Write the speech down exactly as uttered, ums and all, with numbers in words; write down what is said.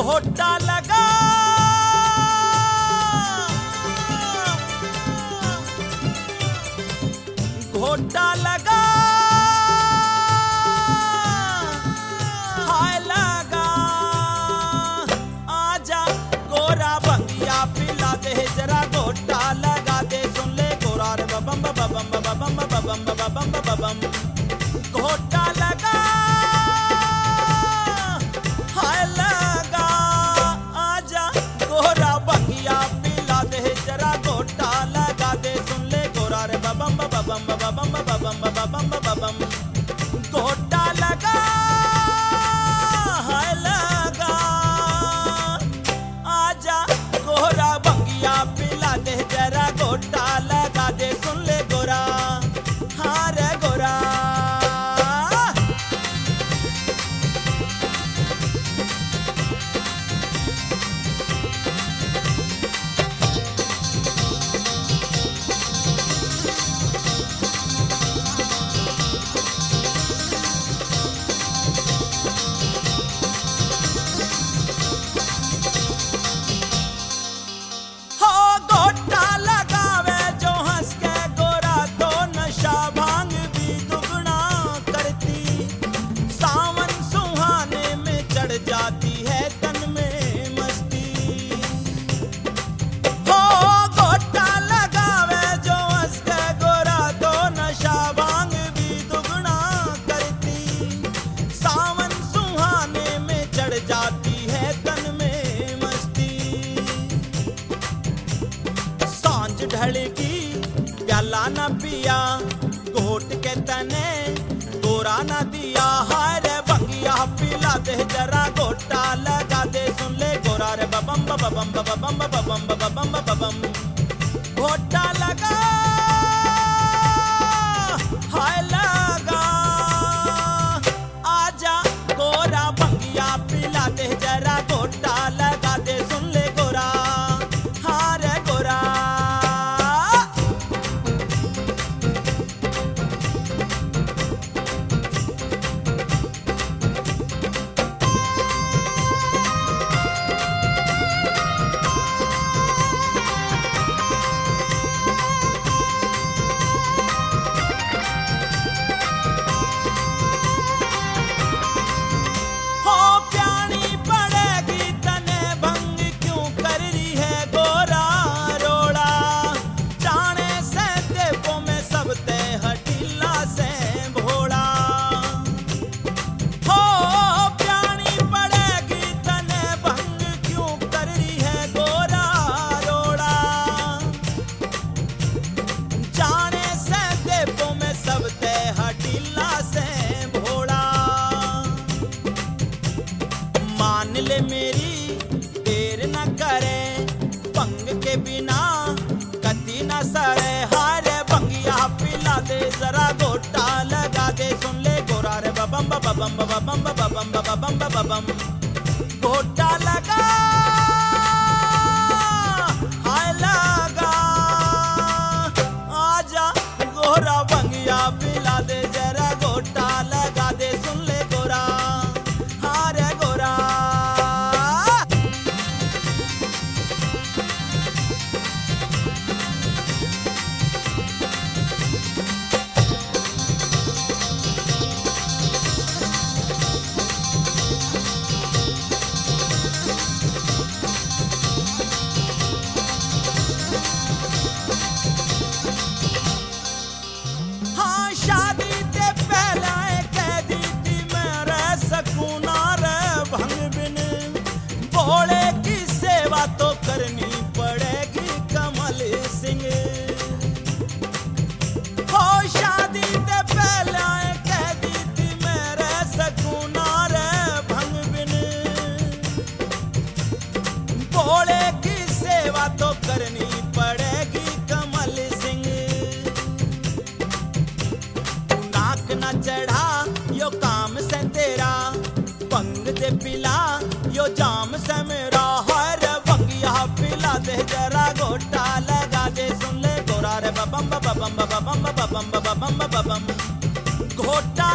घोटा लगा घोटा लगा हाय लगा आजा गोरा भंगिया पिला दे जरा घोटा लगा दे सुन ले गोरा रे बबम बबम बबम बबम बबम बबम घोटा लगा हाय लगा आजा गोरा भंगिया पिला दे जरा घोटा लगा दे सुन ले गोरा रे बबम बबम बबम बबम बबम बबम घोटा लगा हाय लगा आजा गोरा भंगिया पिला दे जरा घोटा लगा दे सुन ले गोरा हाँ रे गोरा जाती है तन में मस्ती हो घोटा लगावे जो हंस के गोरा तो नशा भांग भी दुगना करती सावन सुहाने में चढ़ जाती है तन में मस्ती सांझ ढलगी प्याला न पिया घोट के तने गोरा न दिया हाय रे भंगिया पिला दे जरा घोटा लगा दे सुन ले गोरा रे बबम बबम बबम बबम बबम बबम घोटा लगा हाय लगा आजा गोरा भंगिया पिला दे जरा घोटा लगा दे सुन ले गोरा हाँ रे गोरा ले मेरी देर न करे भंग के बिना कति न सरे हारे भंगिया पिला दे जरा घोटा लगा दे सुन ले गोरा रे बबम बबम बबम बबम बबम बबम घोटा लगा हाय लगा आजा गोरा भंगिया पिला दे जरा घोटा लगा दे सुन ले गोरा हाँ रे गोरा भोले की सेवा तो करनी पड़ेगी कमल सिंह हो शादी से पहले कह दी थी मैं रह सकूं ना रे भंग बिन भोले की सेवा तो करनी पड़ेगी कमल सिंह नाक न चढ़ा यो काम से तेरा भंग दे पिला यो जाम से मेरा हर भंगिया पिला दे जरा घोटा लगा दे सुन ले गोरा रे बबम बबम बबम बबम बबम बबम घोटा